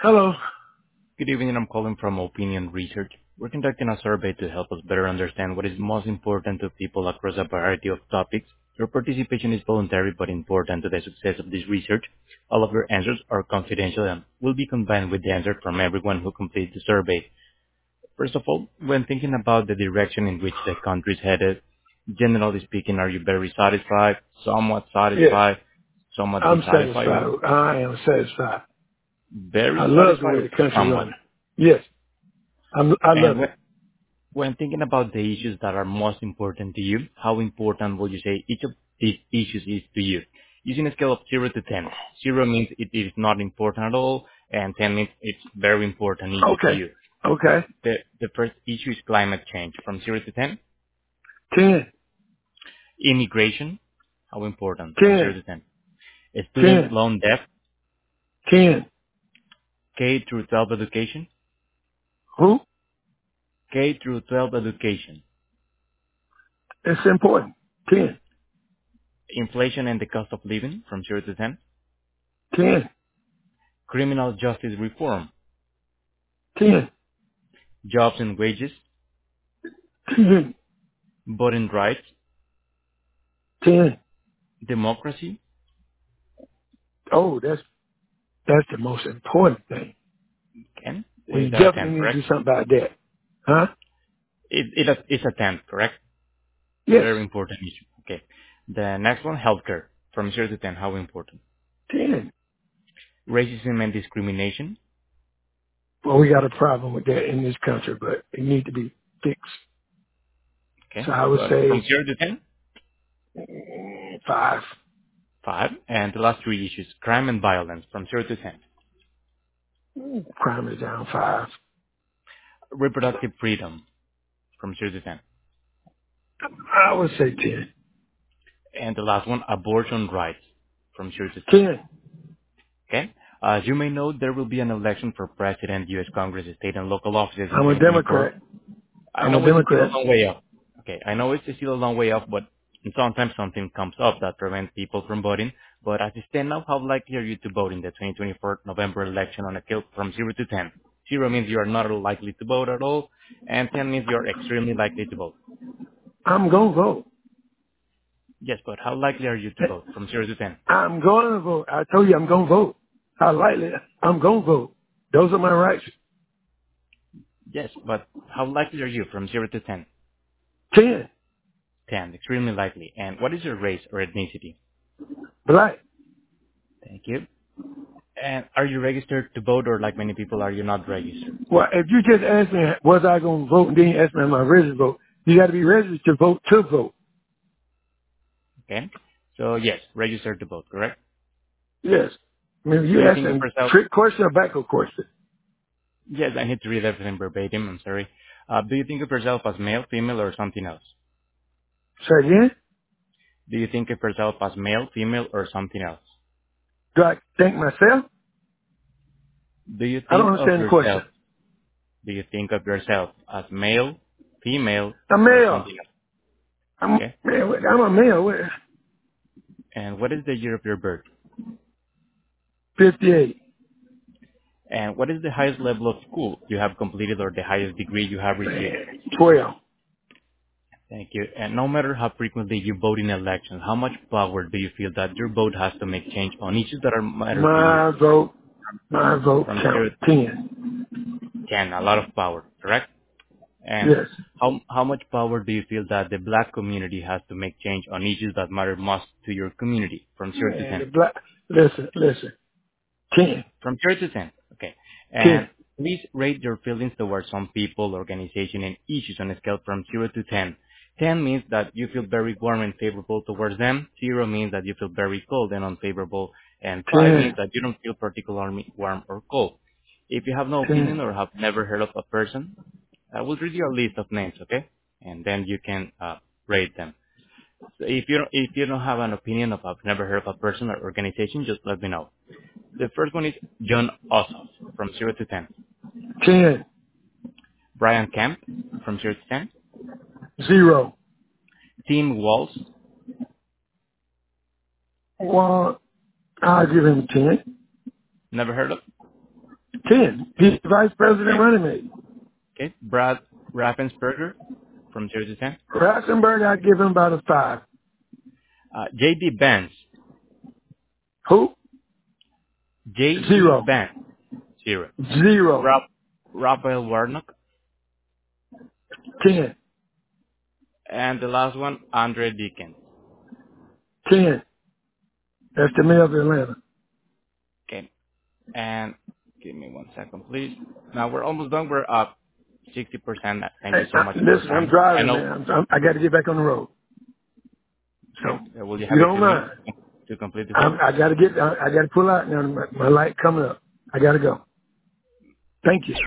Hello. Good evening. I'm calling from Opinion Research. We're conducting a survey to help us better understand what is most important to people across a variety of topics. Your participation is voluntary but important to the success of this research. All of your answers are confidential and will be combined with the answer from everyone who completes the survey. First of all, when thinking about the direction in which the country is headed, generally speaking, are you very Yes, somewhat I'm dissatisfied, satisfied. or I am satisfied. I very love the satisfied, way or the country somewhat? runs. Yes, I And love when it. When thinking about the issues that are most important to you, how important would you say each of these issues is to you? Using a scale of 0 to 10. 0 means it is not important at all, and 10 means it's very important issue to Okay, you. okay. The first issue is climate change. From 0 to 10. 10, Immigration. How important? From 0 10, to 10. Student 10, loan debt. 10. K through 12 education. Who? K through 12 education. It's important. 10, Inflation and the cost of living. From 0 to 10. 10, Criminal justice reform. 10, Jobs and wages. 10, Voting rights. 10. Democracy. Oh, that's the most important thing. 10. We Is that a definitely 10, need to correct? do something about that. Huh? It's a 10, correct? Yes. Very important issue. Okay. The next one, healthcare. From 0 to 10, how important? 10. Racism and discrimination. Well, we got a problem with that in this country, but it needs to be fixed. Okay. So I would But from say 0 to 10, 5. 5. And the last three issues, crime and violence. From 0 to 10. Crime is down 5. Reproductive freedom. From 0 to 10. I would say 10. And the last one, abortion rights. From 0 to 10. 10. Okay. As you may know, there will be an election for president, U.S. Congress, state, and local offices in I'm a 2024. Democrat. I I'm a know it's still a Democrat. long way off. Okay, I know it's still a long way off, but sometimes something comes up that prevents people from voting. But as it stands now, how likely are you to vote in the 2024 November election on a scale from 0 to 10? 0 means you are not likely to vote at all, and 10 means you are extremely likely to vote. I'm going to vote. Yes, but how likely are you to vote from 0 to 10? I'm going to vote. I told you I'm going to vote. How likely? I'm going to vote. Those are my rights. Yes, but how likely are you from 0 to 10? 10. 10, extremely likely. And what is your race or ethnicity? Black. Thank you. And are you registered to vote, or like many people, are you not registered? Well, if you just ask me was I going to vote and then you ask me am I registered to vote, you got to be registered to vote. Okay. So yes, registered to vote, correct? Yes. I mean, Do you you think of asking yourself? trick question or backup question? Yes, I need to read everything verbatim. I'm sorry. Do you think of yourself as male, female, or something else? Say again? Do you think of yourself as male, female, or something else? Do I think myself? Do you I don't think of understand the question. yourself? Do you think of yourself as male, female, I'm or male. something else? I'm, Okay. man, I'm a male. And what is the year of your birth? 58. And what is the highest level of school you have completed, or the highest degree you have received? Man, 12. Thank you. And no matter how frequently you vote in elections, how much power do you feel that your vote has to make change on issues that are matter to you? My vote, my vote From 0 count. to 10. 10, a lot of power, correct? And Yes. how much power do you feel that the black community has to make change on issues that matter most to your community? From 0 to Man, 10. the black, listen. 10. From 0 to 10. Okay. 10. And please rate your feelings towards some people, organization, and issues on a scale from 0 to 10. 10 means that you feel very warm and favorable towards them. 0 means that you feel very cold and unfavorable. And 5 means 10. that you don't feel particularly warm or cold. If you have no 10. opinion or have never heard of a person, I will read you a list of names, okay? And then you can rate them. So if you don't have an opinion of, I've never heard of a person or organization, just let me know. The first one is John Ossoff from 0 to 10. 10. Brian Kemp from 0 to 10. 0. Tim Walz, Well, I'll give him 10. never heard of. 10. He's the vice president Okay. running mate. Okay. Brad Raffensperger from 0 to 10. Ratzenberg, I'd give him about a 5. J.D. Vance. Who? J.D. 0. Vance. 0. 0. Raphael Warnock. 10. And the last one, Andre Deacon. 10. That's the mayor of Atlanta. Okay. And give me 1 second, please. Now we're almost done. We're up 60%. Thank Hey, you so much for your listen, I'm time. I driving, know. man. I got to get back on the road. So, Okay. Will you if you have a don't few minutes mind, to complete this call? I got to pull out now. My light coming up. I got to go. Thank you.